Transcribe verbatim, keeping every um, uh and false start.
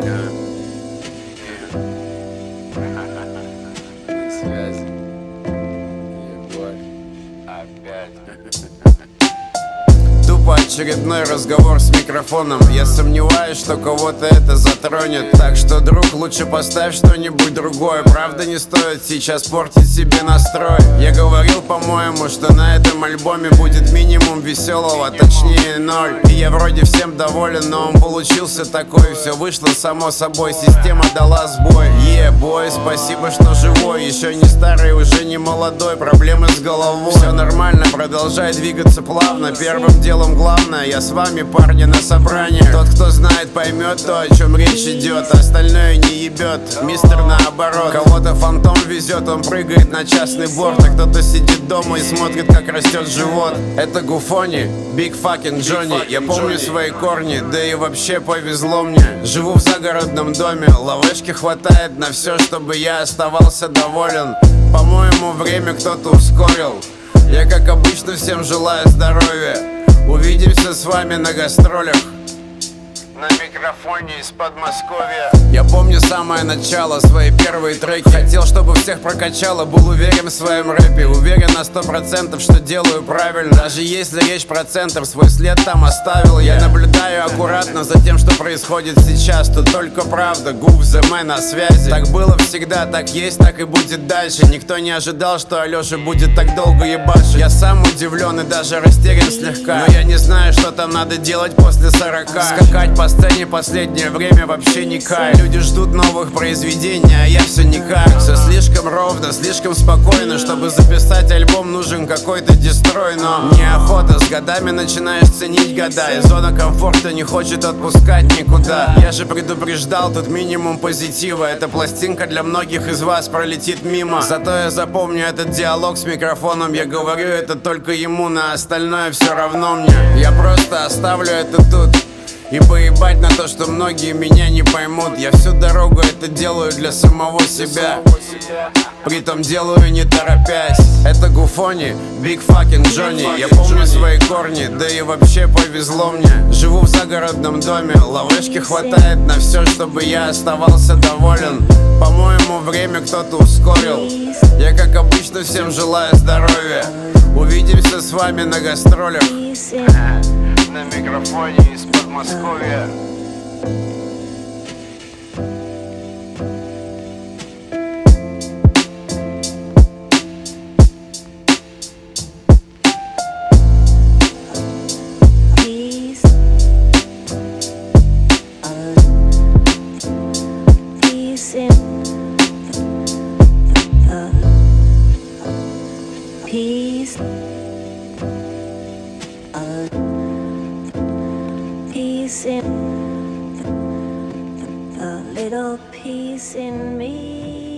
Связь. Егор. Опять. Тупо очередной разговор с микрофоном. Я сомневаюсь, что кого-то это затронет. Так что, друг, лучше поставь что-нибудь другое. Правда, не стоит сейчас портить себе настрой. Я говорил, по-моему, что на этом альбоме будет минимум веселого, точнее ноль. И я вроде всем доволен, но он получился такой. Все вышло само собой, система дала сбой. Е, бой, спасибо, что живой. Еще не старый, уже не молодой. Проблемы с головой. Все нормально, продолжай двигаться плавно. Первым делом главное, я с вами, парни, на собрании. Тот, кто знает, поймет то, о чем речь идет. Остальное не ебет, мистер наоборот. Кого-то фантом везет, он прыгает на частный борт. А кто-то сидит дома и смотрит, как растет живот. Это Гуфони, Big Fucking Johnny. Я помню свои корни, да и вообще повезло мне. Живу в загородном доме, лавешки хватает на все, чтобы я оставался доволен. По-моему, время кто-то ускорил. Я, как обычно, всем желаю здоровья. Увидимся с вами на гастролях. На микрофоне из Подмосковья. Я помню самое начало, свои первые треки. Хотел, чтобы всех прокачало, был уверен в своем рэпе. Уверен на сто процентов, что делаю правильно. Даже если речь про центр, свой след там оставил. Я наблюдаю аккуратно за тем, что происходит сейчас. Тут только правда, Гуф, зе мэн на связи. Так было всегда, так есть, так и будет дальше. Никто не ожидал, что Алёша будет так долго ебашить. Я сам удивлен и даже растерян слегка. Но я не знаю, что там надо делать после сорока. Скакать по сцене последнее время вообще не кайф. Люди ждут новых произведений, а я все никак. Все слишком ровно, слишком спокойно. Чтобы записать альбом, нужен какой-то дестрой. Но неохота, с годами начинаешь ценить года. И зона комфорта не хочет отпускать никуда. Я же предупреждал, тут минимум позитива. Эта пластинка для многих из вас пролетит мимо. Зато я запомню этот диалог с микрофоном. Я говорю это только ему, на остальное все равно мне. Я просто оставлю это тут и поебать на то, что многие меня не поймут. Я всю дорогу это делаю для самого себя, притом делаю не торопясь. Это Гуфони, Big Fucking Johnny. Я помню свои корни, да и вообще повезло мне. Живу в загородном доме, лавешки хватает на все, чтобы я оставался доволен. По-моему, время кто-то ускорил. Я, как обычно, всем желаю здоровья. Увидимся с вами на гастролях. На микрофоне из Подмосковья. Peace, peace in the peace. Peace in the little peace in me.